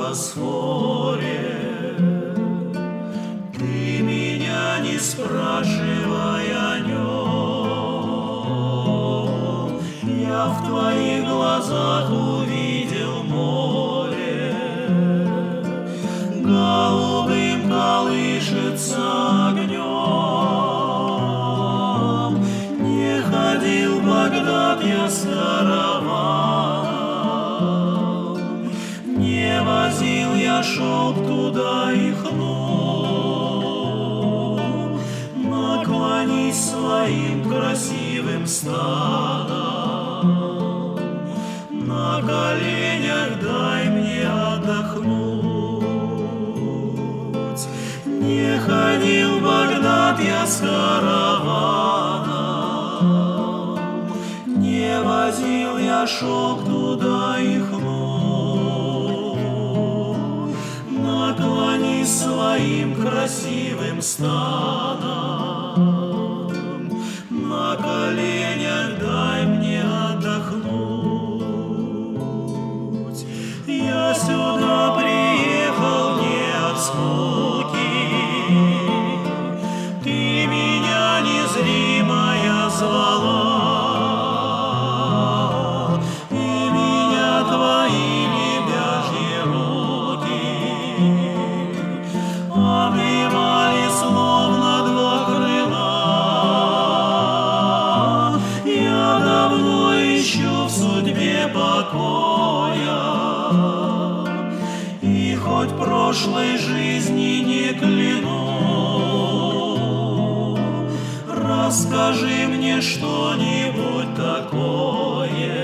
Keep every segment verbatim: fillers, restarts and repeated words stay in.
Босфоре. Ты меня не спрашивай о нем, я в твоих глазах увидел море. Голубым колышется огнем. Не ходил в Багдад я с караваном, не возил я шелк туда и хну. Наклонись своим красивым станом, на коленях дай мне отдохнуть. Не ходил в Багдад я с караваном, не возил я шелк туда и хну. Наклонись своим красивым станом, на коленях дай мне отдохнуть. Я сюда приехал не от скуки, ты меня незримая звала, и меня твои лебяжьи руки обнимали словно два крыла. Я давно ищу в судьбе покоя, и хоть прошлой жизни не кляну, расскажи мне что-нибудь такое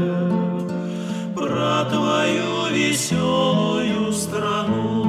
про твою веселую страну.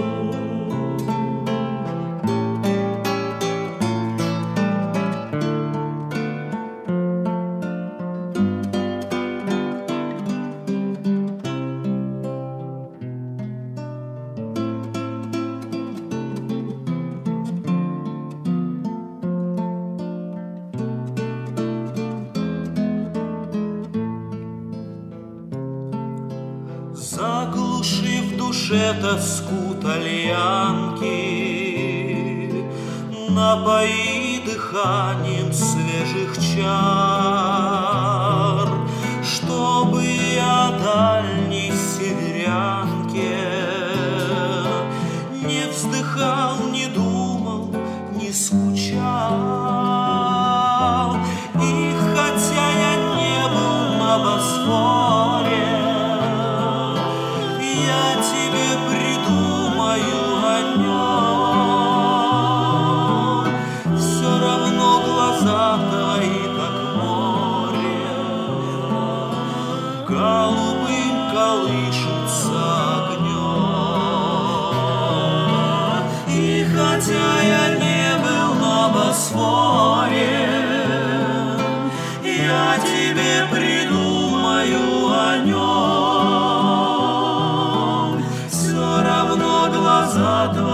Заглушив в душе тоску тальянки, напои дыханием свежих чар, чтобы я дальней северянке не вздыхал, не думал, не скучал. И хотя я не был на Босфоре, я тебе придумаю о нем. Все равно глаза твои, как море, голубым колышутся огнем. И хотя я не был на Босфоре, я тебе придумаю о нем. Глаза твои